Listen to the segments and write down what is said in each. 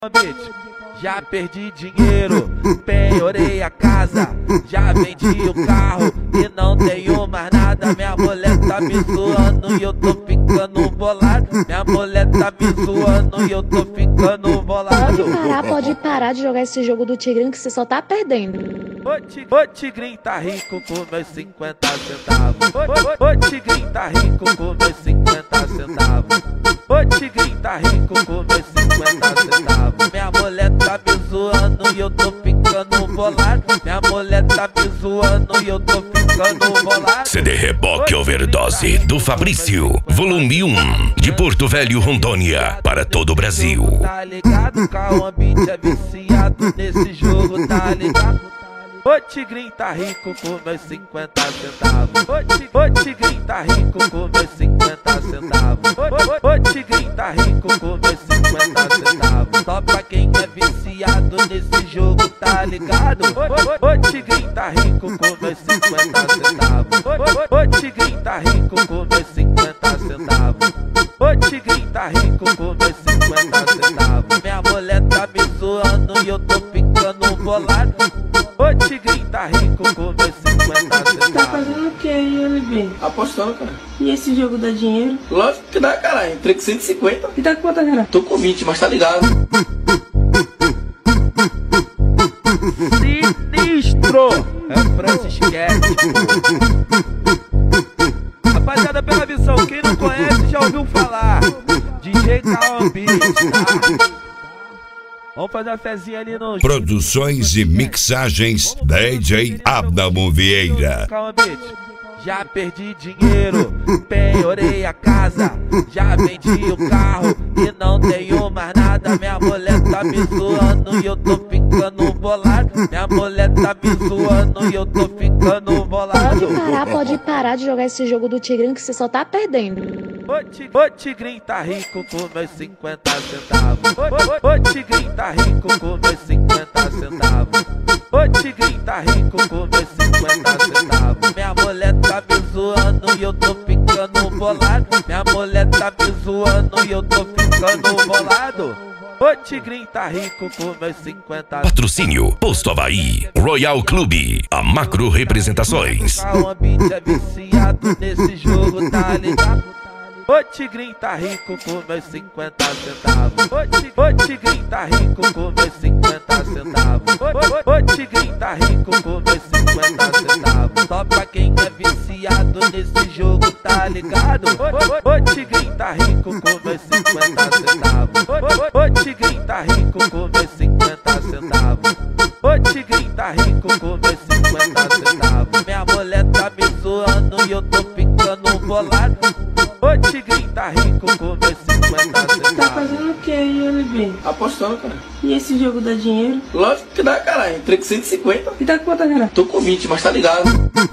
Já perdi dinheiro, penhorei a casa, já vendi o carro e não tenho mais nada. Minha mulher tá me zoando e eu tô ficando bolado. Minha mulher tá me zoando e eu tô ficando bolado. Pode parar de jogar esse jogo do Tigrinho que você só tá perdendo. O Tigrinho tá rico com meus 50 centavos. O Tigrinho tá rico com meus 50 centavos. O Tigrinho tá rico com meus 50 centavos. Minha mulher tá me zoando e eu tô ficando bolado. Minha mulher tá me zoando e eu tô ficando bolado. CD Reboque Overdose do Fabrício, volume 1, de Porto Velho, Rondônia, para todo o Brasil. Tá ligado? Cauã Beat é viciado nesse jogo, tá ligado? O Tigrinho tá rico com meus 50 centavos. O Tigrinho tá rico com meus 50 centavos. O Tigrinho tá rico com meus 50 centavos. Só pra quem é viciado nesse jogo, tá ligado? O Tigrinho tá rico com meus 50 centavos. O Tigrinho tá rico com meus 50 centavos. O Tigrinho tá rico com meus 50 centavos. Minha mulher tá me zoando e eu tô ficando bolado. O Tigrinho tá rico com meus 50 centavos. Tá fazendo o que aí, LB? Apostando, cara. E esse jogo dá dinheiro? Lógico que dá, caralho. Entrei com 150. E dá quanto, cara? Tô com 20, mas tá ligado. Sinistro! É o Francis Cat. Rapaziada, pela visão, quem não conhece já ouviu falar. DJ Cauã Beat, tá? Vamos fazer uma fezinha ali no... Produções e mixagens DJ Adamo Vieira. Cauã Beat. Já perdi dinheiro, penhorei a casa, já vendi o carro e não tenho mais nada. Minha mulher tá me zoando e eu tô ficando bolado. Minha mulher tá me zoando e eu tô ficando bolado. Pode parar de jogar esse jogo do Tigrinho que você só tá perdendo. O Tigrinho tá rico com meus 50 centavos. O Tigrinho tá rico com meus 50 centavos. O Tigrinho tá rico com meus 50 centavos. Minha mulher tá me zoando e eu tô ficando bolado. Minha mulher tá me zoando e eu tô ficando bolado. O Tigrinho tá rico com meus 50. Patrocínio Posto Avaí, Royal Clube, a Macro Representações. Cauã Beat é viciado nesse jogo, tá ligado? O Tigrinho tá rico com meus 50 centavos. O Tigrinho tá rico com meus 50 centavos. O Tigrinho tá rico com meus 50 centavos. Só pra quem é viciado nesse jogo, tá ligado? O Tigrinho tá rico com meus 50 centavos. O Tigrinho tá rico com meus 50 centavos. O Tigrinho tá rico com meus 50 centavos. Minha mulher tá me zoando e eu tô ficando bolado. O Tigrinho tá rico com meus 50 centavos. Tá fazendo o que aí, LB? Apostando, cara. E esse jogo dá dinheiro? Lógico que dá, caralho. Entrei com 150. E dá quanto, cara? Tô com 20, mas tá ligado.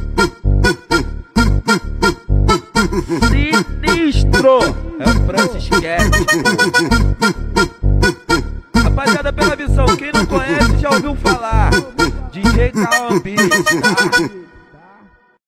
Sinistro! É o Francis Cat. Rapaziada, pela visão, quem não conhece já ouviu falar. DJ Cauã Beat, tá?